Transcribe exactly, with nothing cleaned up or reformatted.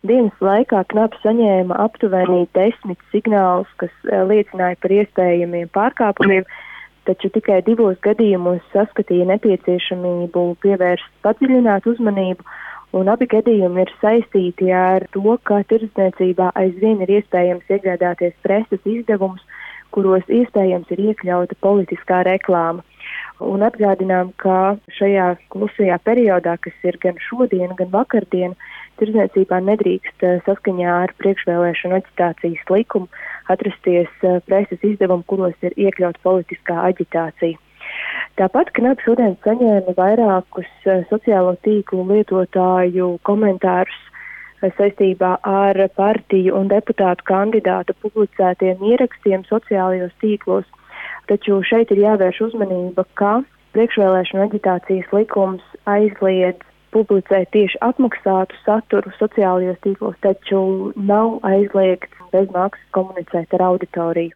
Dienas laikā Knaps saņēma aptuveni desmit signālus, kas liecināja par iespējamiem pārkāpumiem, taču tikai divos gadījumos saskatīja nepieciešamību pievērst padziļinātu uzmanību, un abi gadījumi ir saistīti ar to, ka tirdzniecībā aizvien ir iespējams iegādāties preses izdevumus, kuros iespējams ir iekļauta politiskā reklāma. Un atgādinām, ka šajā klusajā periodā, kas ir gan šodien, gan vakardien, tirdzniecībā nedrīkst saskaņā ar priekšvēlēšanu aģitācijas likumu atrasties preses izdevumu, kuros ir iekļauta politiskā aģitācija. Tāpat Knaps šodien saņēma vairākus sociālo tīklu lietotāju komentārus saistībā ar partiju un deputātu kandidātu publicētiem ierakstiem sociālajos tīklos. Taču šeit ir jāvērš uzmanība, ka priekšvēlēšanu aģitācijas likums aizliedz publicēt tieši apmaksātu saturu sociālajos tīklos, taču nav aizliegts bez maksas komunicēt ar auditoriju.